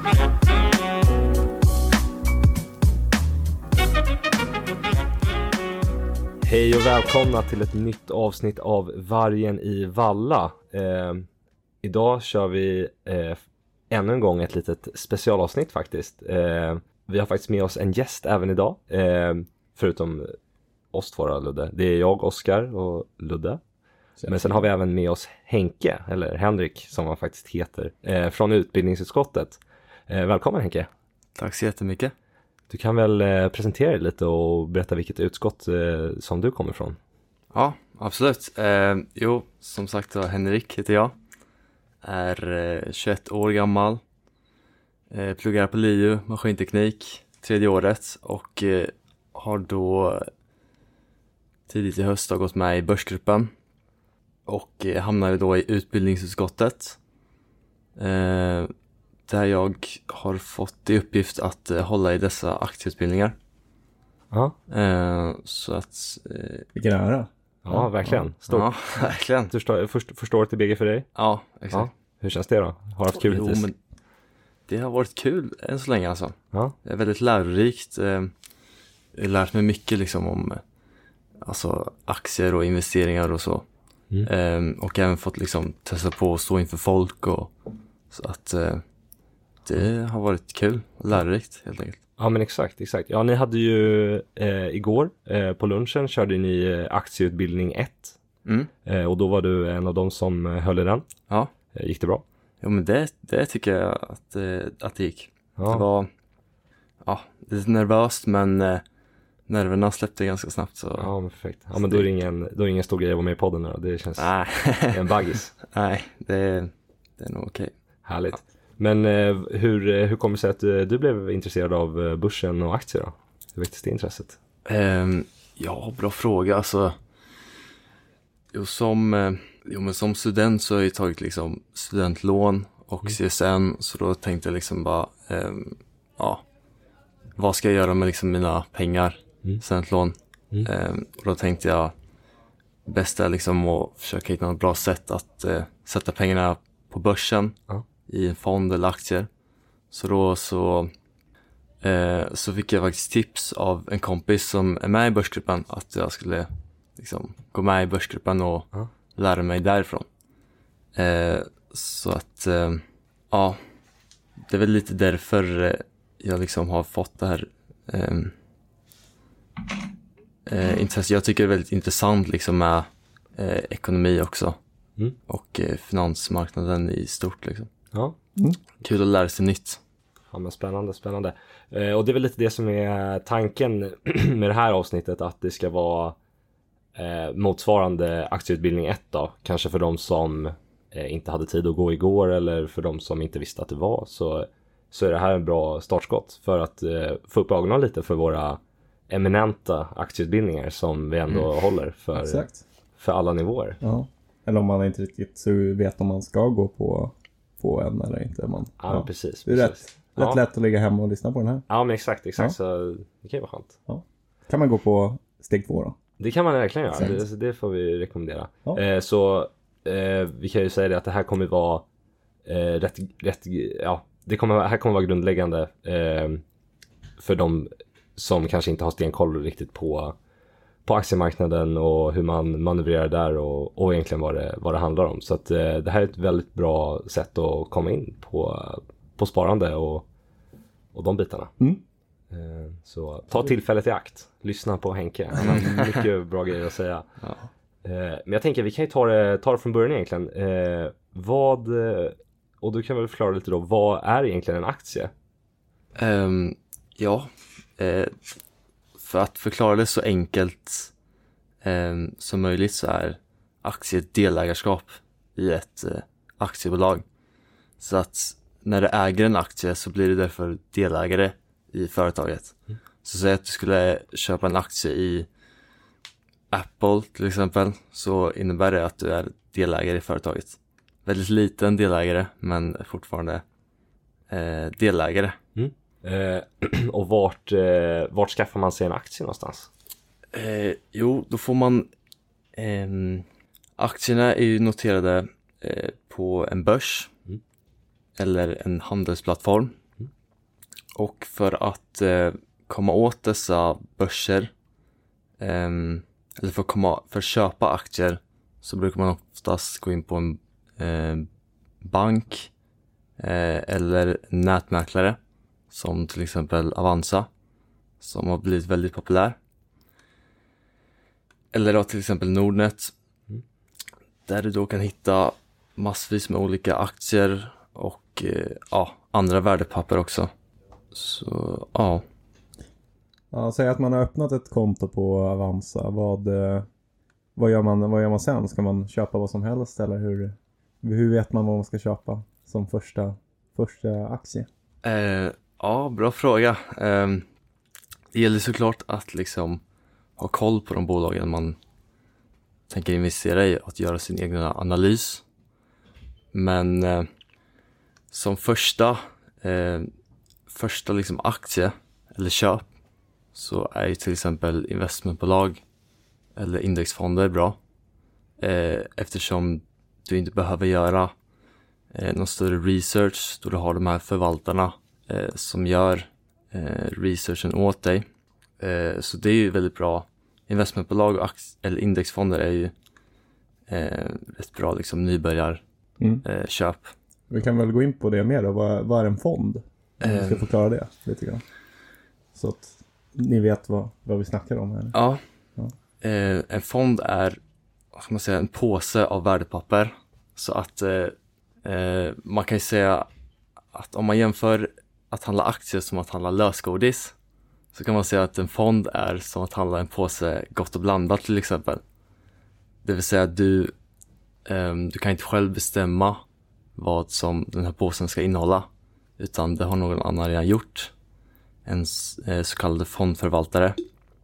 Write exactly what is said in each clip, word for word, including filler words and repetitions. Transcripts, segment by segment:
Hej och välkomna till ett nytt avsnitt av Vargen i Valla. Eh, idag kör vi eh, ännu en gång ett litet specialavsnitt faktiskt. Eh, vi har faktiskt med oss en gäst även idag. Eh, förutom oss två, Ludde. Det är jag, Oskar och Ludde. Men sen har vi även med oss Henke, eller Henrik som han faktiskt heter, eh, från utbildningsutskottet. Eh, välkommen Henke. Tack så jättemycket. Du kan väl eh, presentera dig lite och berätta vilket utskott eh, som du kommer från. Ja, absolut. Eh, jo, som sagt då, Henrik heter jag. Är eh, tjugoett år gammal. Eh, pluggar på L I U, maskinteknik, tredje året. Och eh, har då tidigt i höst har gått med i börsgruppen. Och eh, hamnade då i utbildningsutskottet. Eh, där jag har fått i uppgift att eh, hålla i dessa aktieutbildningar. Ja. Eh, så att... Eh, Vilken ära. Ja, verkligen. Stort. ja, verkligen. Förstår, först, förstår till B G för dig? Ja, exakt. Ja. Hur känns det då? Har du haft kul Jo, hittills? men det har varit kul än så länge alltså. Ja. Det är väldigt lärorikt. Eh, jag har lärt mig mycket liksom om eh, alltså aktier och investeringar och så. Mm. Eh, och även fått liksom testa på att stå inför folk och så att eh, det har varit kul och lärorikt helt enkelt. Ja, men exakt, exakt. Ja, ni hade ju eh, igår eh, på lunchen körde ni eh, aktieutbildning ett. Mm. Eh, och då var du en av dem som eh, höll i den. Ja. Eh, gick det bra? Jo, men det, det tycker jag att, eh, att det gick. Ja. Det var ja, lite nervöst, men eh, nerverna släppte ganska snabbt. Så. Ja, men perfekt. Ja, men då är det ingen, då är det ingen stor grej att vara med i podden nu då. Det känns Nej. en baggis. Nej, det, det är nog okej. Härligt. Ja. Men eh, hur, hur kommer det sig att du, du blev intresserad av eh, börsen och aktier då? Hur väcktes det intresset? Um, ja, bra fråga. Alltså, jo, som, eh, jo, men som student så har jag tagit liksom studentlån och Mm. C S N. Så då tänkte jag liksom bara, um, ja, vad ska jag göra med liksom mina pengar? Mm. Studentlån. Mm. Um, och då tänkte jag, bäst är liksom att försöka hitta något bra sätt att uh, sätta pengarna på börsen. Ja. I en fond eller aktier. Så då så, eh, så fick jag faktiskt tips av en kompis som är med i börsgruppen att jag skulle liksom gå med i börsgruppen och Ja. lära mig därifrån. Eh, så att eh, ja, det är väl lite därför eh, jag liksom har fått det här eh, eh, intresse. Jag tycker det är väldigt intressant liksom med eh, ekonomi också. Mm. Och eh, finansmarknaden i stort liksom. Ja. Mm. Kul att lära sig nytt. Ja, men spännande, spännande. Eh, och det är väl lite det som är tanken med det här avsnittet, att det ska vara eh, motsvarande aktieutbildning ett då. Kanske för de som eh, inte hade tid att gå igår, eller för de som inte visste att det var. Så, så är det här en bra startskott för att eh, få upp ögonen lite för våra eminenta aktieutbildningar som vi ändå Mm. håller för, Exakt. för alla nivåer. Ja. Eller om man inte riktigt så vet om man ska gå på, på en eller inte. Man, Ja, men precis. Det är precis. rätt, rätt Ja. lätt att ligga hemma och lyssna på den här. Ja, men exakt, exakt. Ja. Så det kan ju vara skönt. Kan man gå på steg två då? Det kan man verkligen göra, Exakt. det, det får vi rekommendera. Ja. Eh, så eh, vi kan ju säga det att det här kommer vara eh, rätt, rätt, ja, det kommer, här kommer vara grundläggande eh, för de som kanske inte har stenkoll riktigt på, på aktiemarknaden och hur man manövrerar där och, och egentligen vad det, vad det handlar om. Så att eh, det här är ett väldigt bra sätt att komma in på, på sparande och, och de bitarna. Mm. Eh, Så ta tillfället i akt. Lyssna på Henke. Han har mycket bra grejer att säga. Ja. Eh, Men jag tänker vi kan ju ta det, ta det från början egentligen. Eh, Vad, eh, och du kan väl förklara lite då, vad är egentligen en aktie? Um, ja, eh, för att förklara det så enkelt um, som möjligt så är aktie ett delägarskap i ett eh, aktiebolag. Så att när du äger en aktie så blir du därför delägare i företaget. Mm. Så säg att du skulle köpa en aktie i Apple till exempel, så innebär det att du är delägare i företaget. Väldigt liten delägare, men fortfarande eh, delägare. Mm. Eh, och vart, eh, vart skaffar man sig en aktie någonstans? Eh, jo, då får man... Eh, aktierna är ju noterade eh, på en börs. Mm. Eller en handelsplattform. Och för att eh, komma åt dessa börser, eh, eller för att, komma, för att köpa aktier, så brukar man oftast gå in på en eh, bank eh, eller nätmäklare, som till exempel Avanza, som har blivit väldigt populär. Eller då till exempel Nordnet, mm. där du då kan hitta massvis med olika aktier och eh, ja, andra värdepapper också. Så ja. Ja, säg att man har öppnat ett konto på Avanza. Vad, vad, gör man, vad gör man sen? Ska man köpa vad som helst, eller hur, hur vet man vad man ska köpa som första, första aktie? Eh, ja, bra fråga. Eh, det gäller såklart att liksom ha koll på de bolagen man tänker investera i, att göra sin egen analys. Men eh, som första eh, första liksom aktie eller köp, så är ju till exempel investmentbolag eller indexfonder bra, eh, eftersom du inte behöver göra eh, någon större research, då du har de här förvaltarna eh, som gör eh, researchen åt dig. Eh, så det är ju väldigt bra. Investmentbolag och aktie- eller indexfonder är ju eh, ett bra liksom nybörjar mm. eh, köp. Vi kan väl gå in på det mer då. Vad, vad är en fond? Om vi ska förklara det lite grann. Så att ni vet vad, vad vi snackar om här. Ja, ja. Eh, en fond är, vad ska man säga, en påse av värdepapper. Så att eh, eh, man kan ju säga att om man jämför att handla aktier som att handla lösgodis, så kan man säga att en fond är som att handla en påse Gott och blandat till exempel. Det vill säga att du, eh, du kan inte själv bestämma vad som den här påsen ska innehålla, utan det har någon annan redan gjort, en eh, så kallad fondförvaltare.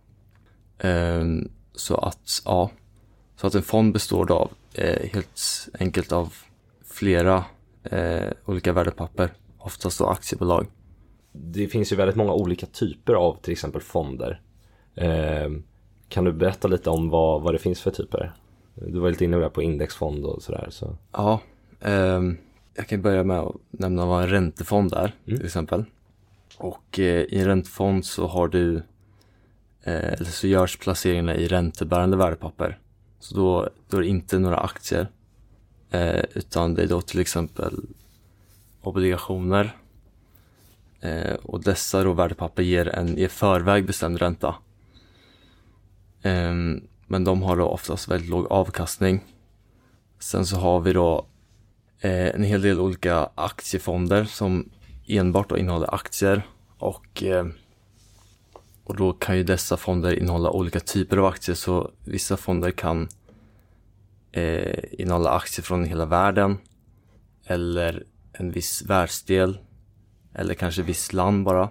Eh, så att ja, så att en fond består då av eh, helt enkelt av flera eh, olika värdepapper, oftast då aktiebolag. Det finns ju väldigt många olika typer av till exempel fonder. Eh, kan du berätta lite om vad, vad det finns för typer? Du var lite inne på indexfond och sådär. Så. Ja, eh, jag kan börja med att nämna vad en räntefond är, mm. till exempel. Och eh, i en räntefond så har du, eh, eller så görs placeringarna i räntebärande värdepapper. Så då, då är det inte några aktier, eh, utan det är då till exempel obligationer. Eh, och dessa då värdepapper ger en i förväg bestämd ränta. Eh, men de har då oftast väldigt låg avkastning. Sen så har vi då eh, en hel del olika aktiefonder som enbart då innehåller aktier. Och, eh, och då kan ju dessa fonder innehålla olika typer av aktier. Så vissa fonder kan eh, innehålla aktier från hela världen, eller en viss världsdel, eller kanske viss land bara.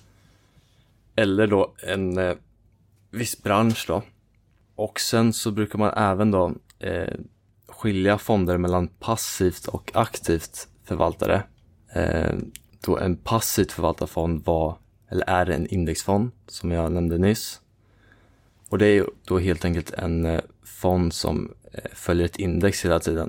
Eller då en eh, viss bransch då. Och sen så brukar man även då eh, skilja fonder mellan passivt och aktivt förvaltare. Eh, då en passivt förvaltad fond var, eller är en indexfond som jag nämnde nyss. Och det är då helt enkelt en eh, fond som eh, följer ett index hela tiden.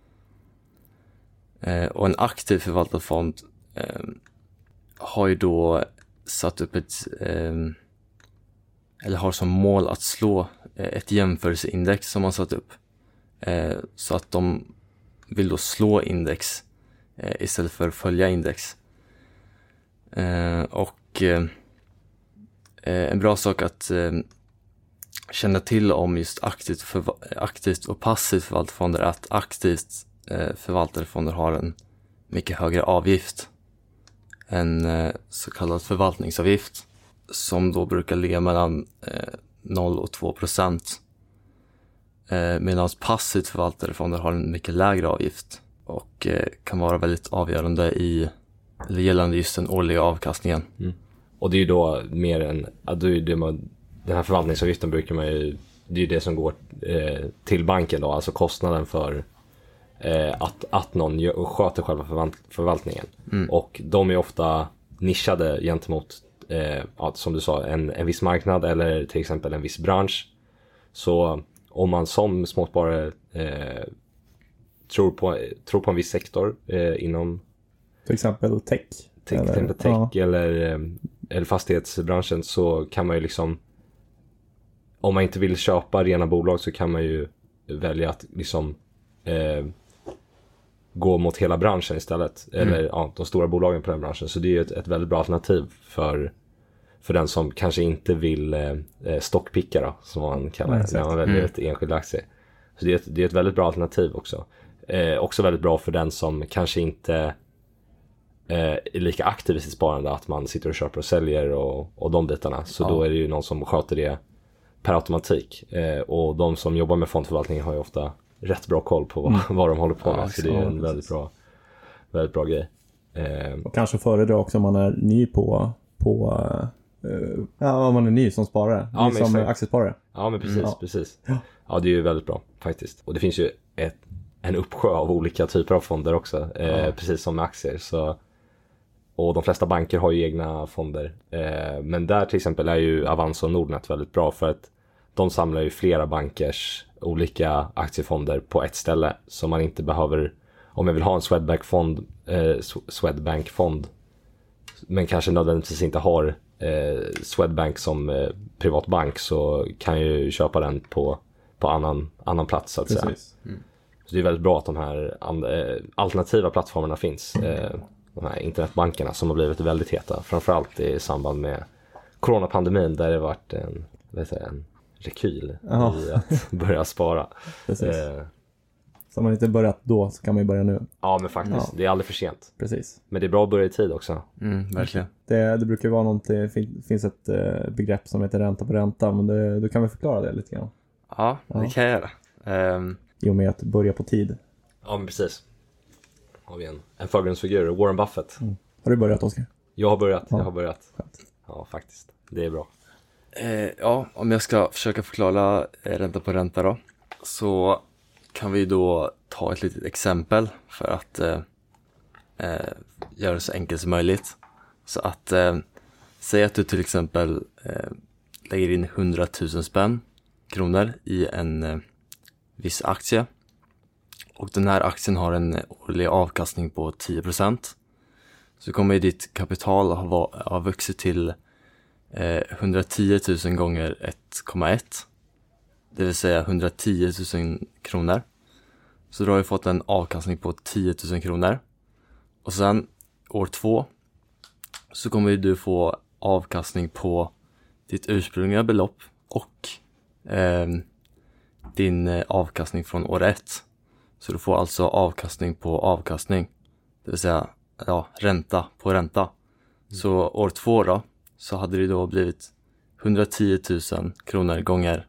Eh, och en aktiv förvaltad fond eh, har ju då satt upp ett eh, eller har som mål att slå eh, ett jämförelseindex som man satt upp. Eh, så att de vill då slå index eh, istället för att följa index. Eh, och eh, en bra sak att eh, känna till om just aktivt, förva- aktivt och passivt förvaltade fonder är att aktivt eh, förvaltade fonder har en mycket högre avgift. En eh, så kallad förvaltningsavgift som då brukar ligga mellan eh, noll och två procent. Eh, medan passivt förvaltade fonder har en mycket lägre avgift och eh, kan vara väldigt avgörande i, eller gällande just den årliga avkastningen. Mm. Och det är ju då mer än, ja, då är det man, den här förvaltningsavgiften brukar man ju, det är ju det som går eh, till banken då, alltså kostnaden för eh, att, att någon gör, sköter själva förvalt, förvaltningen. Mm. Och de är ofta nischade gentemot, eh, ja, som du sa, en, en viss marknad eller till exempel en viss bransch. Så om man som småsparare eh, tror, på, tror på en viss sektor eh, inom till exempel tech. till exempel tech ja. eller, eller fastighetsbranschen, så kan man ju liksom, om man inte vill köpa rena bolag så kan man ju välja att liksom eh, gå mot hela branschen istället. Mm. Eller ja, de stora bolagen på den branschen. Så det är ju ett, ett väldigt bra alternativ för, för den som kanske inte vill eh, stockpicka då, som man kallar det, när man väljer mm. ett enskild aktie. Så det är, ett, det är ett väldigt bra alternativ också. Eh, också väldigt bra för den som kanske inte eh, är lika aktiv i sitt sparande, att man sitter och köper och säljer och, och de bitarna. Så ja. Då är det ju någon som sköter det per automatik. Eh, och de som jobbar med fondförvaltning har ju ofta rätt bra koll på vad, mm. vad de håller på med. Ja, så det är en väldigt bra, väldigt bra grej. Eh, och kanske föredra också om man är ny på, på uh, ja, om man är ny som sparare. Ja, ny som exakt. Aktiesparare. Ja, men precis. Mm. precis. Ja. ja, det är ju väldigt bra faktiskt. Och det finns ju ett, en uppsjö av olika typer av fonder också. Eh, ja. Precis som med aktier. Så, och de flesta banker har ju egna fonder. Eh, men där till exempel är ju Avanza och Nordnet väldigt bra, för att de samlar ju flera bankers olika aktiefonder på ett ställe, så man inte behöver, om jag vill ha en Swedbank-fond, eh, Swedbank-fond men kanske nödvändigtvis inte har eh, Swedbank som eh, privat bank, så kan jag ju köpa den på, på annan, annan plats så att säga. Mm. Så det är väldigt bra att de här and, eh, alternativa plattformarna finns. Eh, de här internetbankerna som har blivit väldigt heta, framförallt i samband med coronapandemin, där det varit en, vet jag, en rekyl Aha. i att börja spara. Precis. Eh. Så om man inte börjat då så kan man ju börja nu. Ja, men faktiskt. Ja. Det är aldrig för sent. Precis. Men det är bra att börja i tid också. Mm, verkligen. Det, det brukar ju vara någonting, det finns ett uh, begrepp som heter ränta på ränta, men det, du kan väl förklara det lite grann? Ja, det ja. kan jag göra. Um... I och med att börja på tid. Ja, men precis. Har vi en, en förgrundsfigur, Warren Buffett. Mm. Har du börjat, Oskar? Jag har börjat, ja. jag har börjat. Ja, faktiskt. Det är bra. Eh, ja, om jag ska försöka förklara eh, ränta på ränta då, så kan vi då ta ett litet exempel för att eh, eh, göra det så enkelt som möjligt. Så att eh, säg att du till exempel eh, lägger in hundratusen spänn kronor i en eh, viss aktie, och den här aktien har en årlig avkastning på tio procent, så kommer ju ditt kapital ha, ha vuxit till Eh, hundratio tusen gånger ett komma ett, det vill säga hundratio tusen kronor. Så du har ju fått en avkastning på tio tusen kronor. Och sen år två så kommer ju du få avkastning på ditt ursprungliga belopp och eh, din eh, avkastning från år ett. Så du får alltså avkastning på avkastning, det vill säga ja, ränta på ränta. Mm. Så år två då, så hade det då blivit hundratio tusen kronor gånger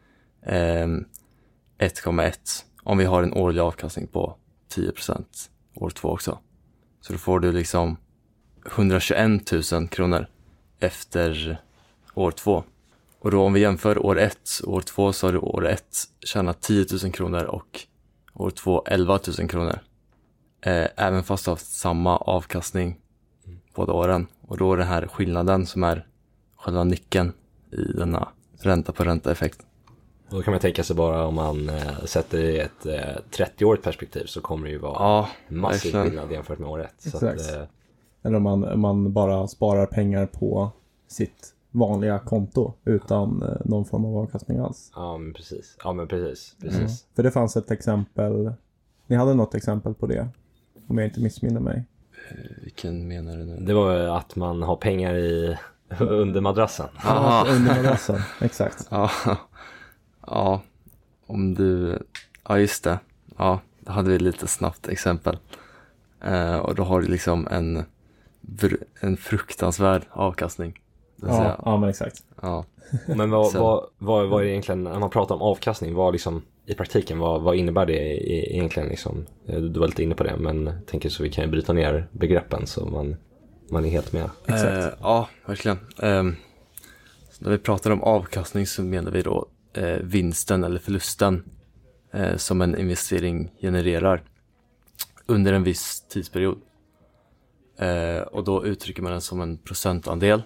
eh, ett komma ett, om vi har en årlig avkastning på tio procent år två också. Så då får du liksom hundratjugoett tusen kronor efter år två. Och då om vi jämför år ett och år två, så har du år ett tjänat tio tusen kronor och år två elva tusen kronor. Eh, även fast du har haft samma avkastning båda åren. Och då är det här skillnaden som är själva nyckeln i denna ränta på ränta effekt. Och då kan man tänka sig, bara om man eh, sätter i ett eh, trettio-årigt perspektiv, så kommer det ju vara ja, massiv verkligen. Skillnad jämfört med år ett. Så att, eh... Eller om man, man bara sparar pengar på sitt vanliga konto utan eh, någon form av avkastning alls. Ja, men precis. Ja, men precis. precis. Mm. För det fanns ett exempel, ni hade något exempel på det, om jag inte missminner mig. Vilken menar du nu? Det var att man har pengar i under madrassen. Ja, under madrassen, exakt. Ja, ja, om du, ja just det. Ja, då hade vi lite snabbt exempel. Eh, och då har du liksom en, en fruktansvärd avkastning. Ja, ja, men exakt. Ja. Men vad, vad, vad, vad är det egentligen, när man pratar om avkastning, vad liksom i praktiken, vad, vad innebär det egentligen liksom? Du var lite inne på det, men jag tänker så vi kan ju bryta ner begreppen så man, man är helt med. Exakt. Eh, ja, verkligen. Eh, när vi pratar om avkastning så menar vi då eh, vinsten eller förlusten eh, som en investering genererar under en viss tidsperiod. Eh, och då uttrycker man den som en procentandel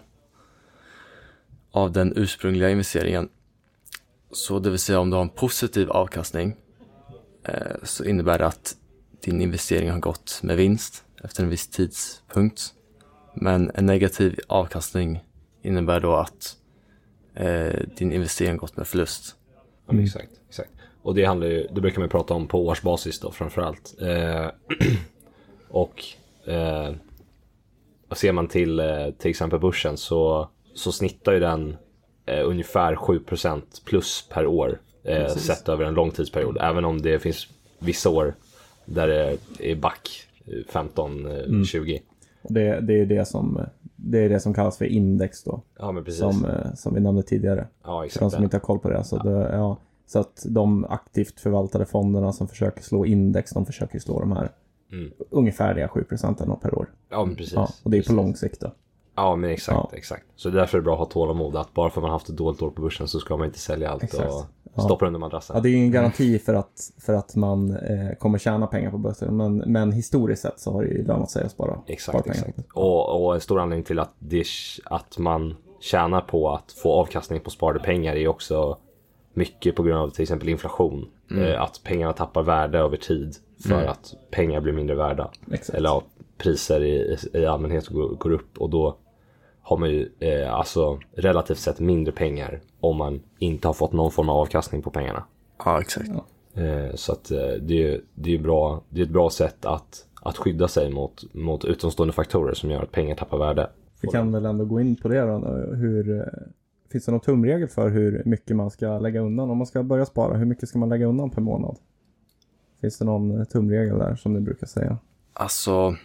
av den ursprungliga investeringen. Så det vill säga, om du har en positiv avkastning eh, så innebär det att din investering har gått med vinst efter en viss tidspunkt. Men en negativ avkastning innebär då att eh, din investering gått med förlust. Ja, men exakt, exakt. Och det handlar ju, det brukar man prata om på årsbasis då framförallt. Eh, och eh, ser man till eh, till exempel börsen så, så snittar ju den eh, ungefär sju procent plus per år eh, sett över en lång tidsperiod. Även om det finns vissa år där det är back femton tjugo. Mm. Och det, det är det som det är det som kallas för index då. Ja, men precis. Som, som vi nämnde tidigare. Ja, exakt. För de som inte har koll på det. Så, ja. Det, ja, så att de aktivt förvaltade fonderna som försöker slå index, de försöker slå de här mm. ungefärliga sju procent per år. Ja, men precis. Ja, och det är precis. på lång sikt då. Ja, men exakt, ja. exakt. Så därför är det bra att ha tålamod. Att bara för att man haft ett dåligt år på börsen så ska man inte sälja allt exakt. Och ja. stoppa under madrassen. Ja, det är ju en garanti för att, för att man eh, kommer tjäna pengar på börsen. Men, men historiskt sett så har det ju lönat sig att spara, exakt, spara pengar. Exakt. Och, och en stor anledning till att, det, att man tjänar på att få avkastning på sparade pengar är också mycket på grund av till exempel inflation. Mm. Eh, att pengarna tappar värde över tid för mm. att pengar blir mindre värda. Exakt. Eller att priser i, i allmänhet går, går upp och då har man ju eh, alltså relativt sett mindre pengar om man inte har fått någon form av avkastning på pengarna. Ja, exakt. Eh, så att eh, det är det är bra, det är ett bra sätt att att skydda sig mot mot utomstående faktorer som gör att pengar tappar värde. Vi kan väl ändå gå in på det då, hur finns det någon tumregel för hur mycket man ska lägga undan om man ska börja spara? Hur mycket ska man lägga undan per månad? Finns det någon tumregel där som ni brukar säga? Alltså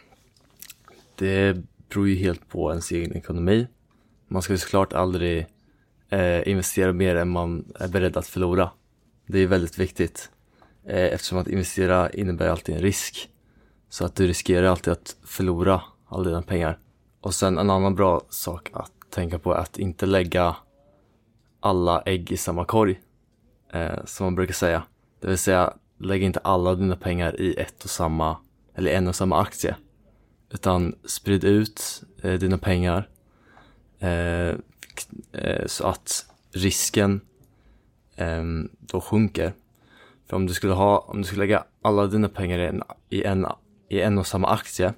det beror ju helt på ens egen ekonomi. Man ska ju såklart aldrig eh, investera mer än man är beredd att förlora. Det är väldigt viktigt. Eh, eftersom att investera innebär alltid en risk. Så att du riskerar alltid att förlora alla dina pengar. Och sen en annan bra sak att tänka på är att inte lägga alla ägg i samma korg. Eh, som man brukar säga. Det vill säga, lägg inte alla dina pengar i ett och samma, eller en och samma aktie. Utan sprid ut eh, dina pengar eh, eh, så att risken eh, då sjunker. För om du skulle ha, om du skulle lägga alla dina pengar i en, i en, i en och samma aktie,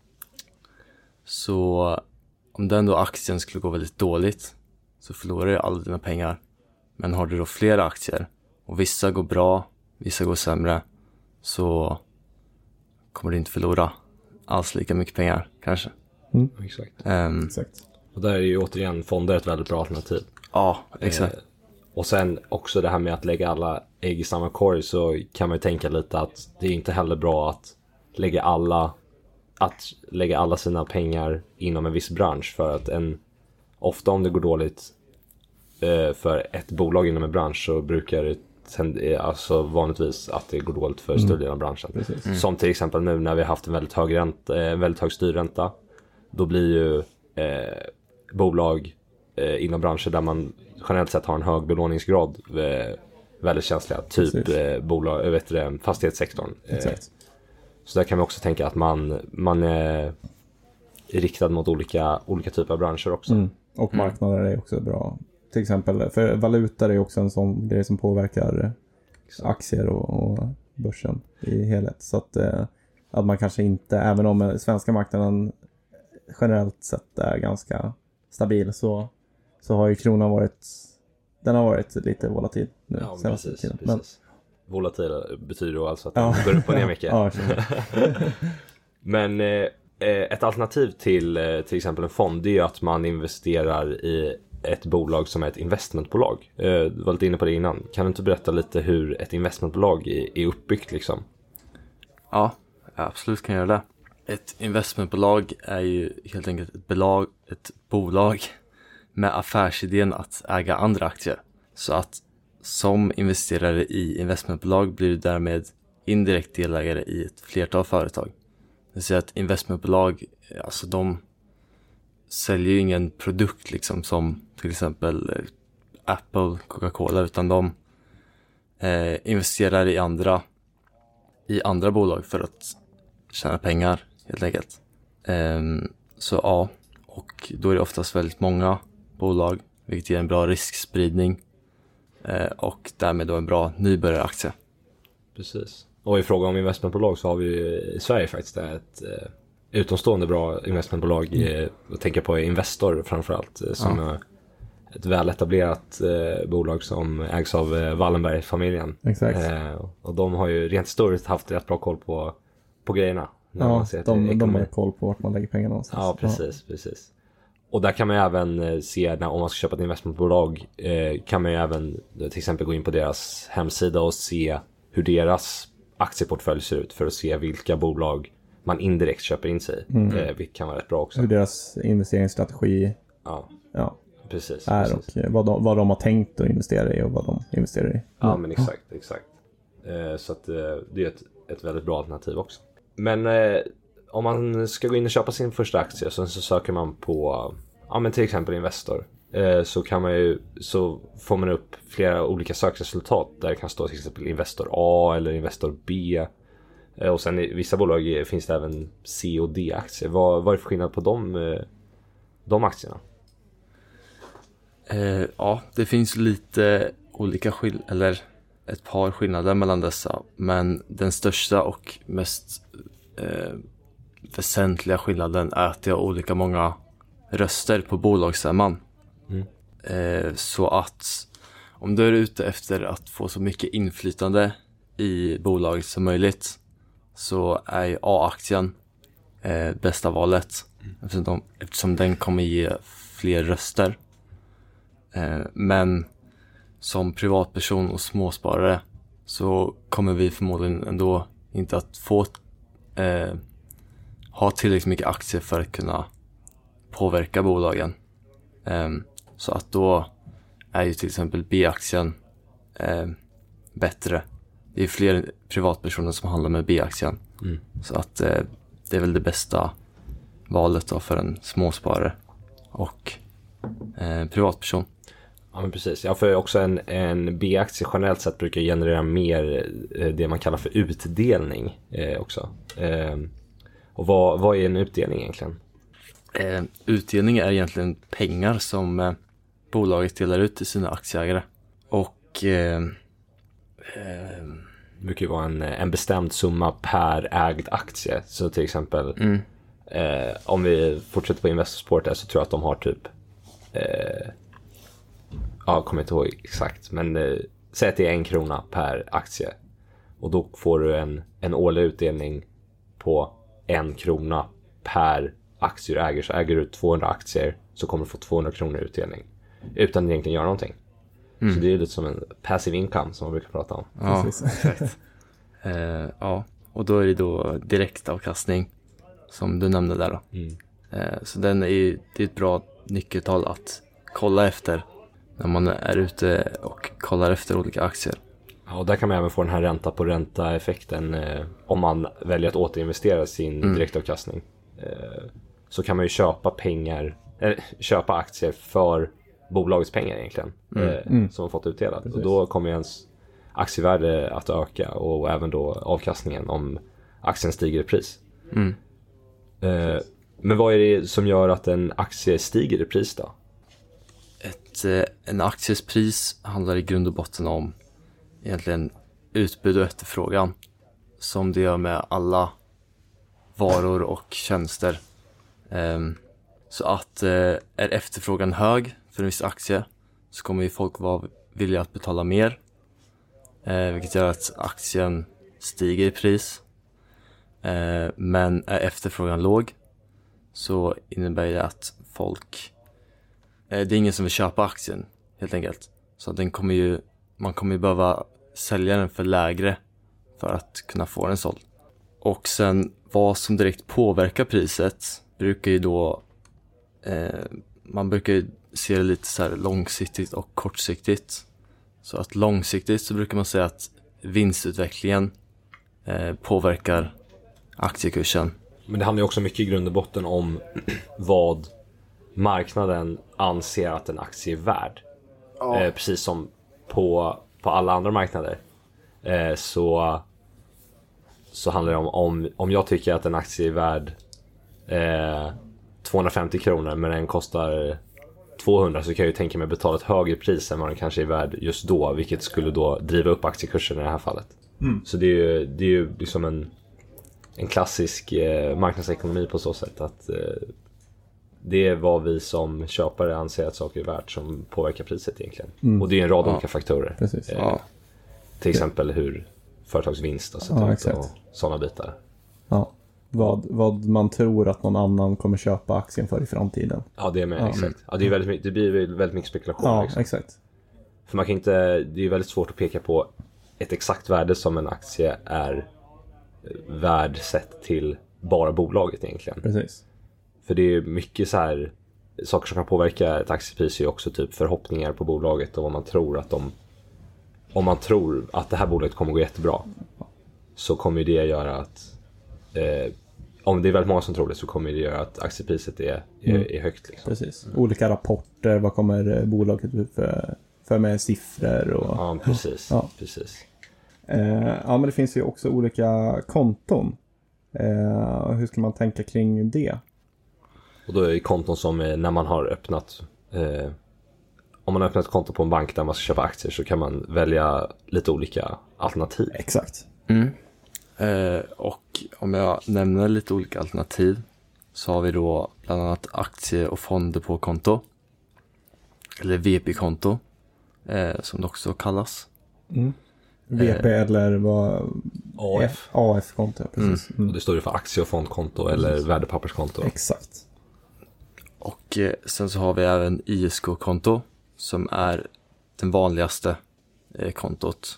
så om den då aktien skulle gå väldigt dåligt så förlorar du alla dina pengar. Men har du då flera aktier och vissa går bra, vissa går sämre, så kommer du inte förlora alls lika mycket pengar, kanske. Mm. Exakt. Um, exakt. Och där är ju återigen fonder ett väldigt bra alternativ. Ja, exakt. Eh, och sen också det här med att lägga alla ägg i samma korg, så kan man ju tänka lite att det är inte heller bra att lägga alla att lägga alla sina pengar inom en viss bransch, för att en ofta om det går dåligt eh, för ett bolag inom en bransch så brukar det alltså vanligtvis att det går dåligt för större delen av branschen. Mm. Som till exempel nu när vi har haft en väldigt hög ränta, en väldigt hög styrränta, då blir ju eh, bolag eh, inom branscher där man generellt sett har en hög belåningsgrad eh, väldigt känsliga, typ eh, bolag, vet du, fastighetssektorn. Eh, så där kan man också tänka att man man är riktad mot olika olika typer av branscher också. Mm. Och marknader är också bra. Till exempel, för valutor är också en sån grej som påverkar aktier och, och börsen i helhet. Så att, eh, att man kanske inte, även om svenska marknaden generellt sett är ganska stabil, så, så har ju kronan varit, den har varit lite volatil nu. Ja, senaste precis, tiden. precis. Men, volatil betyder då alltså att den ja. går upp och ner mycket. Ja, Men eh, ett alternativ till eh, till exempel en fond, det är ju att man investerar i ett bolag som är ett investmentbolag. Du var lite inne på det innan. Kan du inte berätta lite hur ett investmentbolag är uppbyggt liksom? Ja, absolut kan jag göra det. Ett investmentbolag är ju helt enkelt ett, belag, ett bolag med affärsidén att äga andra aktier. Så att som investerare i investmentbolag blir du därmed indirekt delägare i ett flertal företag. Det vill säga att investmentbolag, alltså de säljer ju ingen produkt liksom som till exempel Apple, Coca-Cola, utan de eh, investerar i andra i andra bolag för att tjäna pengar helt enkelt. Eh, så ja, och då är det oftast väldigt många bolag, vilket ger en bra riskspridning eh, och därmed då en bra nybörjaraktie. Precis. Och i fråga om investmentbolag så har vi i Sverige faktiskt ett utomstående bra investmentbolag. Mm. Jag tänker på Investor framförallt, som ja. är ett väletablerat eh, bolag som ägs av eh, Wallenberg-familjen. Exakt. Eh, och de har ju rent historiskt haft rätt bra koll på, på grejerna. Ja, man ser de, de har koll på vart man lägger pengarna någonstans. Ja, precis, ja. precis. Och där kan man ju även se, när, om man ska köpa ett investmentbolag, eh, kan man ju även till exempel gå in på deras hemsida och se hur deras aktieportfölj ser ut, för att se vilka bolag man indirekt köper in sig i. Mm. Eh, vilket kan vara rätt bra också. Hur deras investeringsstrategi ja. Ja, precis, är precis. och vad de, vad de har tänkt att investera i och vad de investerar i. Mm. Ja, men exakt, exakt. Eh, så att, eh, det är ett, ett väldigt bra alternativ också. Men eh, om man ska gå in och köpa sin första aktie, så, så söker man på ja, men till exempel Investor, eh, så kan man ju, så får man upp flera olika sökresultat där det kan stå till exempel Investor A eller Investor B, eh, och sen i vissa bolag finns det även C och D-aktier. Vad, vad är det för skillnad på de, eh, de aktierna? Eh, ja, det finns lite olika skill- eller ett par skillnader mellan dessa, men den största och mest eh, väsentliga skillnaden är att det har olika många röster på bolagsstämman. Mm. Eh, så att om du är ute efter att få så mycket inflytande i bolaget som möjligt, så är A-aktien eh, bästa valet, mm. eftersom, de, eftersom den kommer ge fler röster. Eh, men som privatperson och småsparare så kommer vi förmodligen ändå inte att få eh, ha tillräckligt mycket aktier för att kunna påverka bolagen. Eh, så att då är ju till exempel B-aktien eh, bättre. Det är fler privatpersoner som handlar med B-aktien. Mm. Så att eh, det är väl det bästa valet då för en småsparare och eh, privatperson. Ja, men precis. Ja, för också en, en B-aktie generellt sett brukar generera mer eh, det man kallar för utdelning eh, också. Eh, och vad, vad är en utdelning egentligen? Eh, utdelning är egentligen pengar som eh, bolaget delar ut till sina aktieägare. Och eh, eh, det brukar ju vara en, en bestämd summa per ägd aktie. Så till exempel mm. eh, om vi fortsätter på Investorsport där, så tror jag att de har typ eh, ja, jag kommer inte ihåg exakt, men eh, säg att det är en krona per aktie. Och då får du en, en årlig utdelning på en krona per aktie du äger. Så äger du tvåhundra aktier så kommer du få tvåhundra kronor i utdelning utan att egentligen göra någonting. Mm. Så det är lite som en passive income som man brukar prata om. Ja, exakt. eh, ja, och då är det då direktavkastning som du nämnde där då. Mm. Eh, så den är ju, det är ett bra nyckeltal att kolla efter när man är ute och kollar efter olika aktier. Ja, och där kan man även få den här ränta på ränta-effekten eh, om man väljer att återinvestera sin mm. direktavkastning. Eh, så kan man ju köpa pengar, eller köpa aktier för bolagets pengar egentligen, mm. Eh, mm. som har fått utdelat. Precis. Och då kommer ens aktievärde att öka och även då avkastningen om aktien stiger i pris. Mm. Eh, men vad är det som gör att en aktie stiger i pris då? Ett, en akties pris handlar i grund och botten om egentligen utbud och efterfrågan, som det gör med alla varor och tjänster. Um, så att uh, är efterfrågan hög för en viss aktie, så kommer ju folk vara villiga att betala mer, uh, vilket gör att aktien stiger i pris. Uh, men är efterfrågan låg, så innebär det att folk Det är ingen som vill köpa aktien helt enkelt. Så den kommer ju, man kommer ju behöva sälja den för lägre för att kunna få den såld. Och sen vad som direkt påverkar priset brukar ju då eh, man brukar ju se det lite så här långsiktigt och kortsiktigt. Så att långsiktigt så brukar man säga att vinstutvecklingen eh, påverkar aktiekursen. Men det handlar ju också mycket i grund och botten om vad marknaden anser att en aktie är värd. Ja. Eh, precis som på, på alla andra marknader. Eh, så, så handlar det om, om om jag tycker att en aktie är värd eh, tvåhundrafemtio kronor, men den kostar tvåhundra, så kan jag ju tänka mig betala ett högre pris än vad den kanske är värd just då, vilket skulle då driva upp aktiekursen i det här fallet. Mm. Så det är ju, det är ju liksom en en klassisk eh, marknadsekonomi på så sätt att eh, det är vad vi som köpare anser att saker är värt som påverkar priset egentligen. Mm. Och det är en rad ja. olika faktorer. Precis. Eh, ja. Till exempel hur företagsvinst har sett ja, ut och sådana bitar. Ja. Vad, vad man tror att någon annan kommer köpa aktien för i framtiden. Ja, det är med, ja. exakt. Ja, det, är väldigt, det blir väldigt mycket spekulation. Ja, liksom. exakt. För man kan inte, det är väldigt svårt att peka på ett exakt värde som en aktie är värd sett till bara bolaget egentligen. Precis. För det är mycket så här saker som kan påverka ett aktiepris är ju också typ förhoppningar på bolaget och vad man tror att de om man tror att det här bolaget kommer gå jättebra så kommer det göra att eh, om det är väldigt många som tror det så kommer det göra att aktiepriset är, är, mm. är högt. Liksom. Precis. Olika rapporter, vad kommer bolaget ut för, för med siffror och... Ja, precis. Ja. precis. Eh, ja, men det finns ju också olika konton. Eh, hur ska man tänka kring det? Och då är det konton som är när man har öppnat eh, om man har öppnat ett konto på en bank där man ska köpa aktier så kan man välja lite olika alternativ. Exakt. Mm. Eh, och om jag nämner lite olika alternativ så har vi då bland annat aktie- och fonder på konto. Eller V P-konto eh, som det också kallas. Mm. V P eh, eller vad? A F. A F-konto, precis. Mm. Mm. Och det står ju för aktie- och fondkonto eller precis. Värdepapperskonto. Exakt. Och eh, sen så har vi även I S K-konto som är den vanligaste eh, kontot.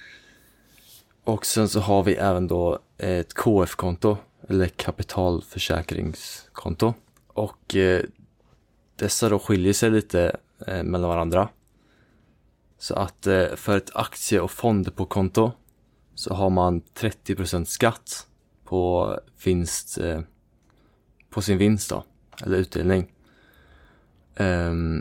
Och sen så har vi även då ett K F-konto eller kapitalförsäkringskonto. Och eh, dessa då skiljer sig lite eh, mellan varandra. Så att eh, för ett aktie- och fonddepåkonto så har man trettio procent skatt på vinst eh, på sin vinst då, eller utdelning. Um,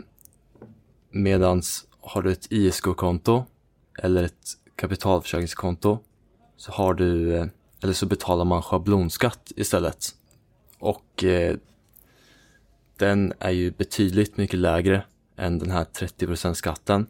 medans har du ett I S K-konto eller ett kapitalförsäkringskonto så har du eh, eller så betalar man schablonskatt istället. Och eh, den är ju betydligt mycket lägre än den här trettio procent skatten.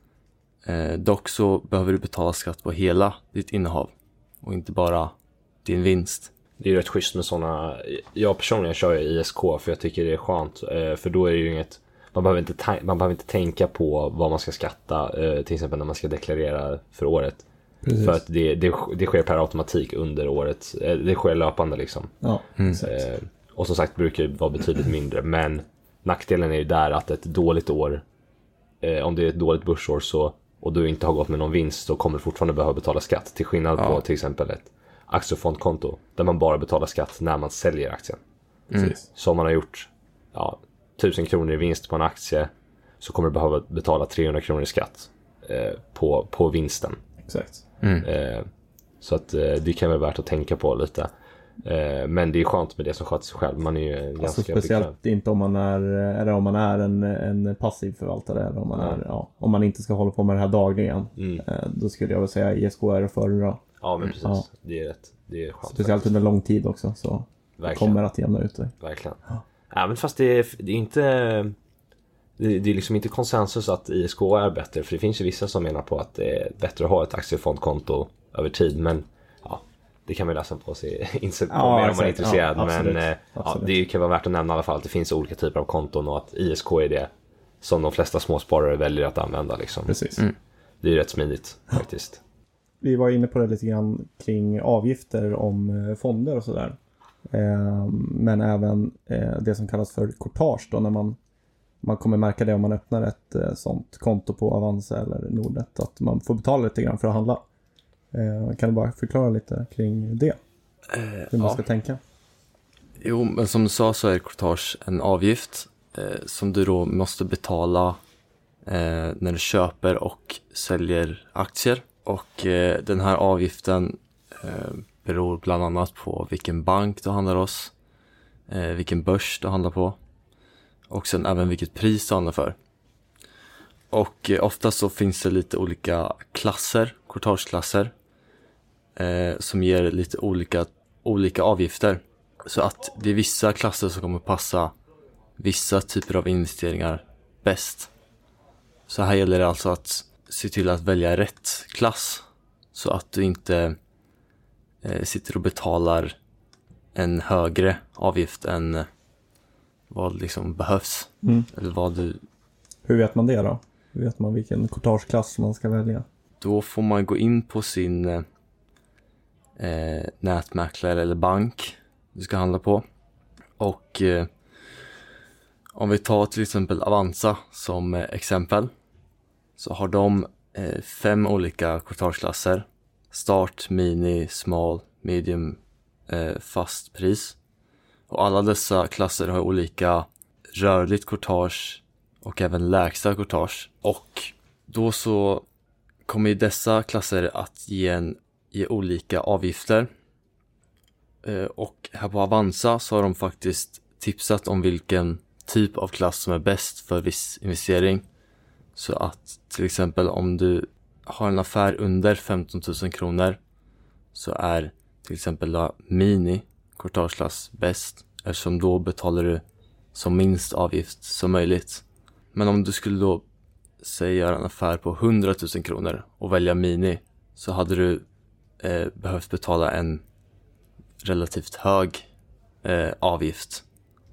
Eh, dock så behöver du betala skatt på hela ditt innehav och inte bara din vinst. Det är rätt schysst med sådana. Jag personligen kör ju I S K för jag tycker det är skönt. Eh, för då är det ju inget. Man behöver inte, ta- man behöver inte tänka på vad man ska skatta. Eh, till exempel när man ska deklarera för året. Precis. För att det, det, det sker per automatik under året. Eh, det sker löpande liksom. Ja, mm. eh, och som sagt brukar det vara betydligt mindre. Men nackdelen är ju där att ett dåligt år. Eh, om det är ett dåligt börsår så. Och du inte har gått med någon vinst så kommer du fortfarande behöva betala skatt. Till skillnad ja. på till exempel ett aktiefondkonto där man bara betalar skatt när man säljer aktien. Mm. Så om man har gjort ja, tusen kronor i vinst på en aktie så kommer du behöva betala trehundra kronor i skatt eh, på, på vinsten. Exakt. Mm. Eh, så att eh, det kan vara värt att tänka på lite. Eh, men det är skönt med det som sköter sig själv. Man är ju ganska alltså, speciellt bekväm. Inte om man är eller om man är en, en passiv förvaltare eller om man mm. är ja, om man inte ska hålla på med det här dagligen. Mm. Eh, då skulle jag väl säga I S K är att föredra. Ja, men precis. Ja. Det är rätt. Det är skönt. Speciellt faktiskt. Under lång tid också så verkligen. Kommer att jämna ut det. Verkligen. Ja. Ja, men fast det är, det är inte det, det är liksom inte konsensus att I S K är bättre, för det finns ju vissa som menar på att det är bättre att ha ett aktiefondkonto över tid, men ja, det kan man läsa på sig inse på ja, mer om man är intresserad, ja, men eh, ja, det kan vara värt att nämna i alla fall att det finns olika typer av konton och att I S K är det som de flesta småsparare väljer att använda liksom. Precis. Mm. Det är ju rätt smidigt faktiskt. Vi var inne på det lite grann kring avgifter om fonder och sådär. Eh, men även eh, det som kallas för courtage då, när man, man kommer märka det om man öppnar ett eh, sånt konto på Avanza eller Nordnet, att man får betala lite grann för att handla. Eh, kan du bara förklara lite kring det? Eh, hur man ja. ska tänka? Jo, men som du sa så är courtage en avgift eh, som du då måste betala eh, när du köper och säljer aktier. Och eh, den här avgiften eh, beror bland annat på vilken bank du handlar hos, eh, vilken börs du handlar på och sen även vilket pris du handlar för. Och eh, ofta så finns det lite olika klasser, courtageklasser, eh, som ger lite olika, olika avgifter. Så att det är vissa klasser som kommer passa vissa typer av investeringar bäst. Så här gäller det alltså att se till att välja rätt klass så att du inte eh, sitter och betalar en högre avgift än eh, vad liksom behövs. Mm. Eller vad du... Hur vet man det då? Hur vet man vilken courtageklass man ska välja? Då får man gå in på sin eh, nätmäklare eller bank du ska handla på. Och eh, om vi tar till exempel Avanza som eh, exempel, så har de eh, fem olika courtageklasser. Start, mini, small, medium, eh, fast pris. Och alla dessa klasser har olika rörligt courtage och även lägsta courtage. Och då så kommer ju dessa klasser att ge, en, ge olika avgifter. Eh, och här på Avanza så har de faktiskt tipsat om vilken typ av klass som är bäst för viss investering. Så att till exempel om du har en affär under femton tusen kronor så är till exempel då mini courtageklass bäst, eftersom då betalar du som minst avgift som möjligt. Men om du skulle då säga göra en affär på hundra tusen kronor och välja mini, så hade du eh, behövt betala en relativt hög eh, avgift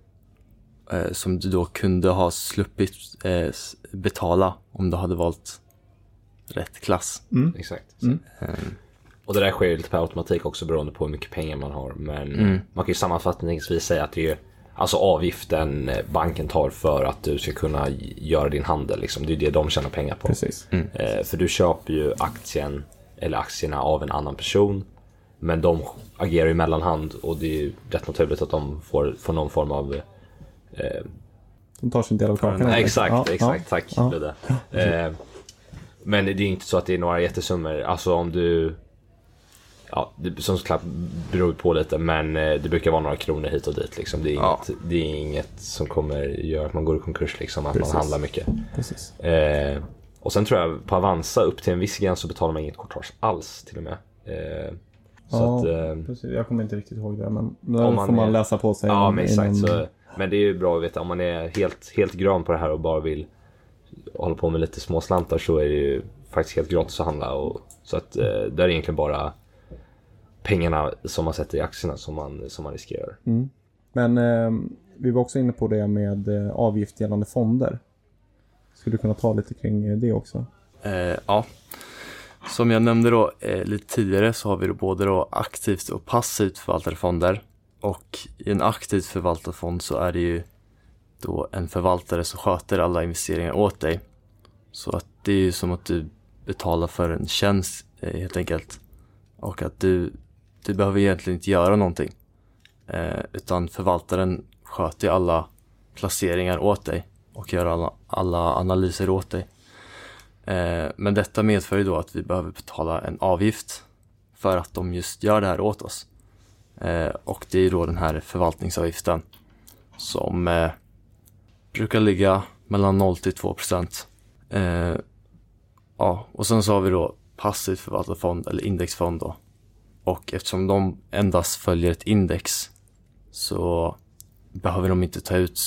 eh, som du då kunde ha sluppit eh, betala om du hade valt rätt klass. Mm. Exakt. Mm. Um, Och det där sker ju lite per automatik också beroende på hur mycket pengar man har. Men Mm. man kan ju sammanfattningsvis säga att det är alltså avgiften banken tar för att du ska kunna göra din handel. Liksom. Det är det de tjänar pengar på. Precis. Mm. Eh, för du köper ju aktien eller aktierna av en annan person. Men de agerar ju mellanhand och det är ju rätt naturligt att de får, får någon form av... Eh, De tar sin del av kakan. ja, exakt, Ja, exakt. ja, Tack, ja. Ludde. Eh, men det är inte så att det är några jättesummor. Alltså om du... Ja, det, som såklart beror på lite, men eh, det brukar vara några kronor hit och dit. Liksom. Det, är Ja. inget, det är inget som kommer göra att man går i konkurs, liksom, att Precis. man handlar mycket. Precis. Eh, och sen tror jag på Avanza upp till en viss gräns så betalar man inget courtage alls till och med. Eh, så Ja, att, eh, precis. Jag kommer inte riktigt ihåg det, men nu Om man får man är- läsa på sig. ja, innan- men exakt. innan- Så, men det är ju bra att veta om man är helt, helt grön på det här och bara vill hålla på med lite små slantar, så är det ju faktiskt helt gratis att handla. Och, så att eh, det är egentligen bara pengarna som man sätter i aktierna som man, som man riskerar. Mm. Men eh, vi var också inne på det med eh, avgift gällande fonder. Skulle du kunna ta lite kring eh, det också? Eh, ja, som jag nämnde då eh, lite tidigare, så har vi då både då aktivt och passivt förvaltade fonder. Och i en aktivt förvaltad fond så är det ju då en förvaltare som sköter alla investeringar åt dig. Så att det är ju som att du betalar för en tjänst eh, helt enkelt. Och att du, du behöver egentligen inte göra någonting. Eh, utan förvaltaren sköter alla placeringar åt dig och gör alla, alla analyser åt dig. Eh, men detta medför ju då att vi behöver betala en avgift för att de just gör det här åt oss. Eh, och det är då den här förvaltningsavgiften som eh, brukar ligga mellan noll till två procent. Eh, ja, och sen så har vi då passivt förvaltad fond eller indexfond då. Och eftersom de endast följer ett index så behöver de inte ta ut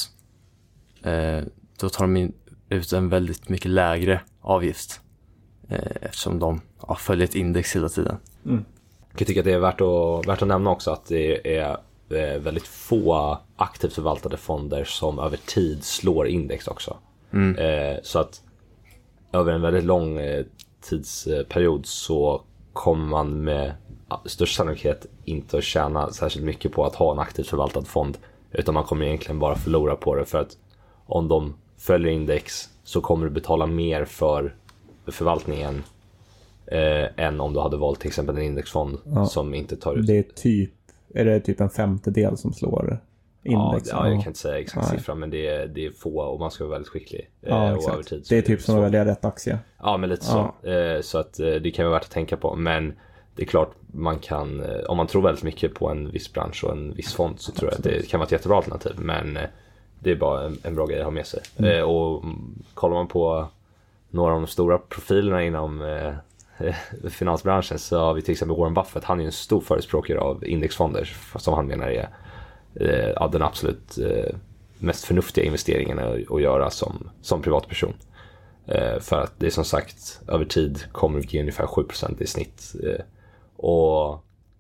eh, då tar de in, ut en väldigt mycket lägre avgift eh, eftersom de ja, följer ett index hela tiden. Mm. Jag kan tycka att det är värt att, värt att nämna också att det är eh, väldigt få aktivt förvaltade fonder som över tid slår index också. Mm. Eh, så att över en väldigt lång eh, tidsperiod så kommer man med största sannolikhet inte att tjäna särskilt mycket på att ha en aktivt förvaltad fond, utan man kommer egentligen bara förlora på det, för att om de följer index så kommer du betala mer för förvaltningen eh, än om du hade valt till exempel en indexfond Ja. som inte tar ut. Det är typ, är det typ en femtedel som slår index? Ja, ja, jag kan inte säga exakt Nej. siffra, men det är, det är få och man ska vara väldigt skicklig. eh, Ja, och över exakt. tid så Det är typ som att så- välja rätt aktie. Ja, men lite Ja. så. Eh, så att eh, det kan vara värt att tänka på. Men det är klart, man kan, eh, om man tror väldigt mycket på en viss bransch och en viss fond, så tror jag att det kan vara ett jättebra alternativ. Men eh, det är bara en, en bra grej att ha med sig. Mm. Eh, och mm, kollar man på några av de stora profilerna inom eh, finansbranschen, så har vi till exempel Warren Buffett. Han är ju en stor förespråkare av indexfonder, som han menar är eh, ja, den absolut eh, mest förnuftiga investeringen att, att göra som, som privatperson. Eh, för att det är som sagt över tid kommer det ge ungefär sju procent i snitt. Eh, och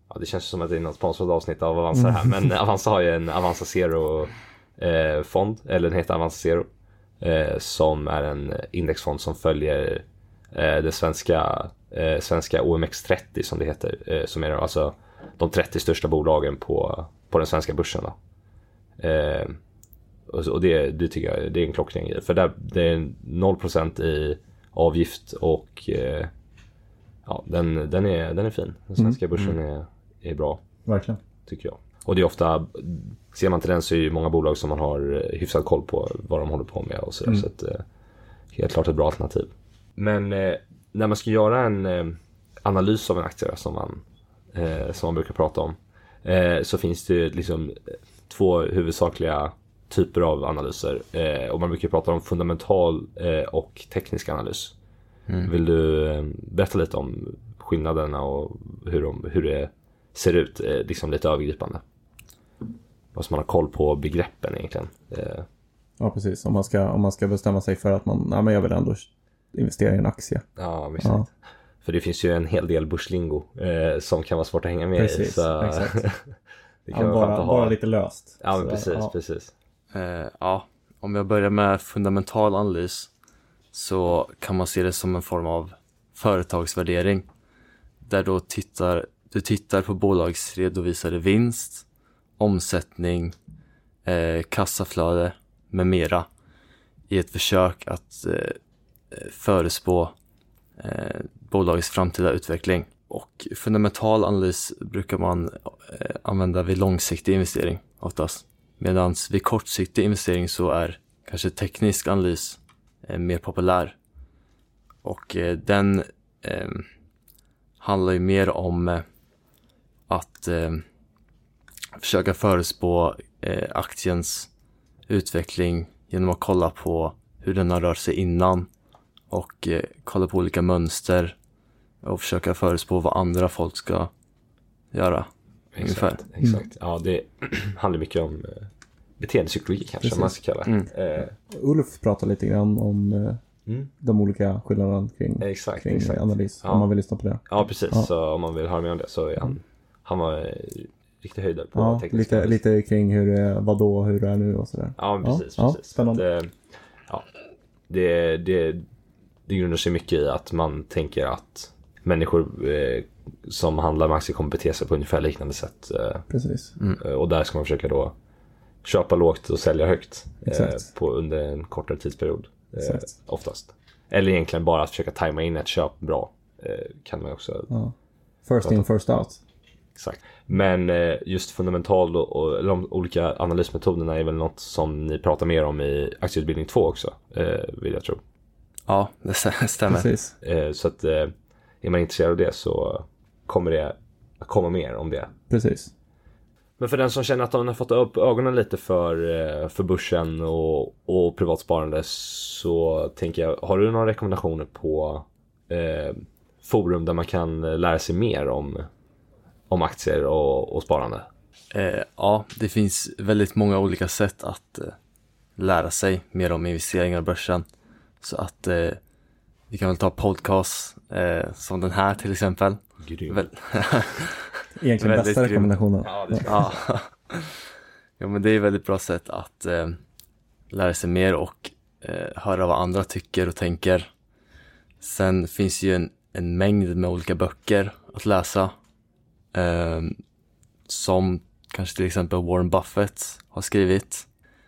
ja, det känns som att det är något sponsrat avsnitt av Avanza här, men Avanza har ju en Avanza Zero eh, fond, eller den heter Avanza Zero, eh, som är en indexfond som följer eh, det svenska eh, svenska O M X trettio som det heter, eh, som är alltså de trettio största bolagen på, på den svenska börsen då. Eh, och, och det, det tycker jag det är en klockren grej, för där, det är noll procent i avgift och eh, ja, den, den, är, den är fin. Den svenska Mm. börsen är, är bra, Verkligen. tycker jag. Och det är ofta, ser man till den så är det många bolag som man har hyfsad koll på vad de håller på med och sådär. Mm. Så att, eh, helt klart ett bra alternativ. Men eh, när man ska göra en eh, analys av en aktie som man, eh, som man brukar prata om, eh, så finns det liksom två huvudsakliga typer av analyser. Eh, och man brukar prata om fundamental eh, och teknisk analys. Mm. Vill du eh, berätta lite om skillnaderna och hur, de, hur det ser ut, eh, liksom lite övergripande? Vad som man har koll på begreppen egentligen. Eh, Ja, precis. Om man ska, om man ska bestämma sig för att man, nej men jag vill ändå investera i en aktie. ja, exakt. Ja. För det finns ju en hel del börslingo eh, som kan vara svårt att hänga med Precis, i. Så, exakt. det kan Ja, vara skönt bara, att bara ha. lite löst. Ja, men Så, precis, ja. precis. Eh, ja, om jag börjar med fundamental analys så kan man se det som en form av företagsvärdering. Där då tittar, du tittar på bolags redovisade vinst, omsättning, eh, kassaflöde med mera i ett försök att eh, förespå eh, bolagets framtida utveckling. Och fundamental analys brukar man eh, använda vid långsiktig investering oftast. Medan vid kortsiktig investering så är kanske teknisk analys eh, mer populär. Och eh, den eh, handlar ju mer om eh, att eh, försöka förespå eh, aktiens utveckling genom att kolla på hur den har rört sig innan och eh, kolla på olika mönster och försöka förespå vad andra folk ska göra. Ungefär. Exakt, exakt. Ja, det handlar mycket om eh, beteendepsykologi kanske. Precis. Man ska kalla det. Mm. Eh, Ulf pratar lite grann om eh, mm. de olika skillnaderna kring, Exakt, kring exakt. analys. Ja. Om man vill lyssna på det. Ja, precis. Ja. Så om man vill höra mer om det så är han, han var eh, riktigt höjdare på Ja, tekniska lite, analys. lite kring hur det är, vad då, hur det är nu och sådär. Ja, men precis. Ja, precis. spännande. Att, eh, ja, det, det, det grundar sig mycket i att man tänker att människor eh, som handlar med aktier kommer bete sig på ungefär liknande sätt. Eh, Precis. eh, och där ska man försöka då köpa lågt och sälja högt eh, Exakt. på, under en kortare tidsperiod. Eh, Exakt. oftast. Eller egentligen bara att försöka tajma in ett köp bra. Eh, kan man också. Ja. First in, first out. Exakt. Men eh, just fundamental och, och eller de olika analysmetoderna är väl något som ni pratar mer om i aktieutbildning två också, eh, vill jag tro. Ja, det stä- stämmer. Precis. Eh, så att eh, är man intresserad av det så kommer det att komma mer om det. Precis. Men för den som känner att de har fått upp ögonen lite för, eh, för börsen och, och privatsparande, så tänker jag, har du några rekommendationer på eh, forum där man kan lära sig mer om, om aktier och, och sparande? Eh, ja, det finns väldigt många olika sätt att eh, lära sig mer om investeringar och börsen. Så att eh, vi kan väl ta podcast eh, som den här till exempel. Grym. Väl, Egentligen Väldigt bästa grym. rekommendationen. Ja, det ska ja. ja, men det är ett väldigt bra sätt att eh, lära sig mer och eh, höra vad andra tycker och tänker. Sen finns ju en, en mängd med olika böcker att läsa. Eh, som kanske till exempel Warren Buffett har skrivit.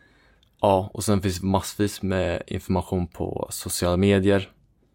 Ja, och sen finns massvis med information på sociala medier.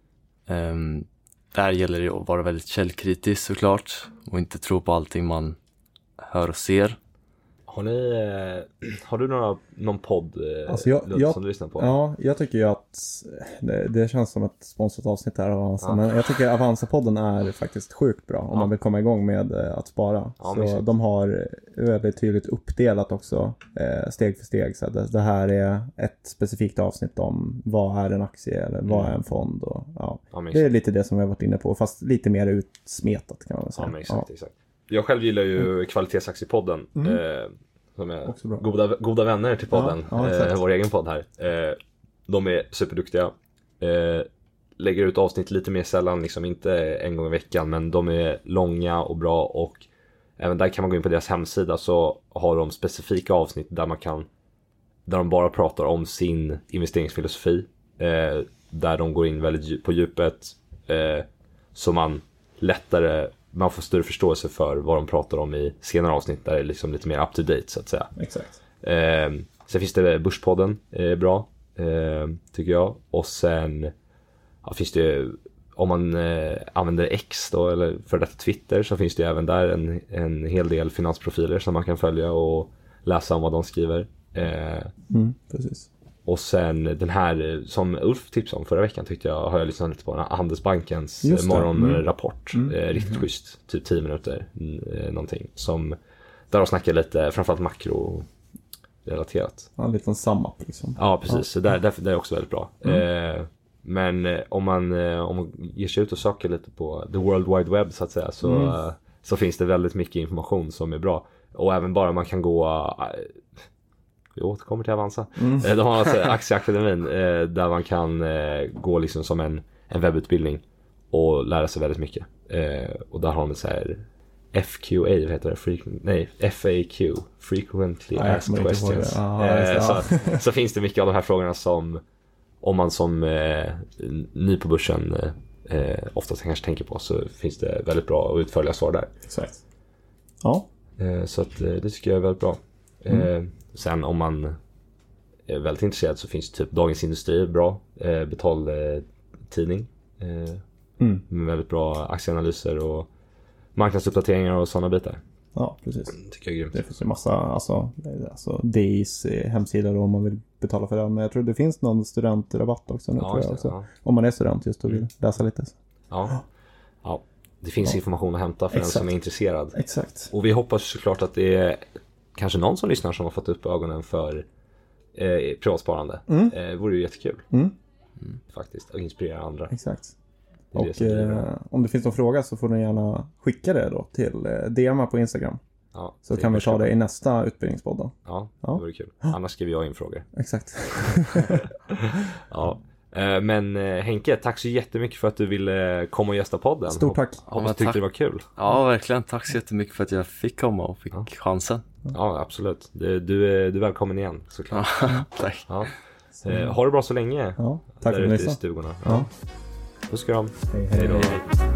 Um, där gäller det att vara väldigt källkritisk såklart. Och inte tro på allting man hör och ser. Har ni, eh, har du några, någon podd eh, Alltså jag- Lund, jag- som du lyssnar på? Ja, jag tycker ju att det, det känns som ett sponsrat avsnitt här av Avanza. Ja. Men jag tycker Avanza-podden är faktiskt sjukt bra om Ja. man vill komma igång med eh, att spara. Ja, så mysigt. de har väldigt tydligt uppdelat också eh, steg för steg. Så att det, det här är ett specifikt avsnitt om vad är en aktie eller vad Mm. är en fond. Och, ja. Ja, men Det är exakt. lite det som vi har varit inne på, fast lite mer utsmetat kan man väl säga. Ja, men exakt, exakt. Jag själv gillar ju Kvalitetsaktiepodden. Mm. Eh, som är Också bra. goda, goda vänner till podden. Ja, ja, exakt. eh, vår egen podd här. Eh, de är superduktiga. Eh, lägger ut avsnitt lite mer sällan, liksom inte en gång i veckan. Men de är långa och bra och även där kan man gå in på deras hemsida, så har de specifika avsnitt där man kan, där de bara pratar om sin investeringsfilosofi, eh, där de går in väldigt djup, på djupet, eh, så man lättare, man får större förståelse för vad de pratar om i senare avsnitt, där det är liksom lite mer up to date så att säga. Exakt. Eh, sen finns det Börspodden, eh, bra eh, tycker jag, och sen ja, finns det, om man eh, använder X då, eller för detta Twitter, så finns det även där en, en hel del finansprofiler som man kan följa och läsa om vad de skriver. Eh, mm, precis. Och sen den här som Ulf tipsade om förra veckan, tyckte jag, har jag lyssnat lite på, Handelsbankens morgonrapport. Mm. Eh, riktigt mm. schysst, typ tio minuter eh, någonting, som där de snackar lite, framförallt makro relaterat. Ja, en liten sum up liksom. Ja, precis. Ja. Så där, där, där är också väldigt bra. Mm. Eh, men eh, om, man, eh, om man ger sig ut och söker lite på the world wide web så att säga, så, mm. eh, så finns det väldigt mycket information som är bra. Och även bara man kan gå... Eh, vi återkommer till Avanza. Mm. Eh, de har alltså Aktieakademin eh, där man kan eh, gå liksom som en, en webbutbildning och lära sig väldigt mycket. Eh, och där har de så här F Q A, vad heter det? Frequent, nej, F A Q, Frequently Nej, Asked Questions. Aha, eh, så, så finns det mycket av de här frågorna som, om man som eh, ny på börsen eh, oftast kanske tänker på, så finns det väldigt bra och utförliga svar där. Exakt. Ja. Eh, så att, det tycker jag är väldigt bra. Mm. Eh, sen om man är väldigt intresserad, så finns det typ Dagens Industri, bra eh, betaltidning eh, mm. med väldigt bra aktieanalyser och marknadsuppdateringar och sådana bitar. Ja, precis. Det tycker jag är grymt. Det finns ju massa, alltså, alltså D I's hemsida då, om man vill betala för den. Men jag tror det finns någon studentrabatt också nu, ja, tror jag också. Ja. Om man är student just och vill mm. läsa lite. Ja, ja. Det finns ja. information att hämta för Exakt. den som är intresserad. Exakt. Och vi hoppas såklart att det är kanske någon som lyssnar som har fått upp ögonen för eh, privatsparande. Mm. Eh, det vore ju jättekul. Mm. Mm, faktiskt, och inspirera andra. Exakt. Det och det eh, om det finns någon fråga så får ni gärna skicka det då till eh, D M på Instagram. Ja, så kan vi ta det i nästa utbildningspodd då. Ja, det vore kul. Annars skriver jag in frågor. Exakt. Ja. Men Henke, tack så jättemycket för att du ville komma och gästa podden. Stort tack. Hoppas du tyckte det var kul. Ja, verkligen. Tack så jättemycket för att jag fick komma och fick ja. chansen. Ja, absolut. Du, du, är, du är välkommen igen, såklart. Tack. Ja. Så. Ha det bra så länge. Ja, tack för att ni lyssnade. I stugorna. Ja. Puss kram. Hej, hej, hej då. Hej.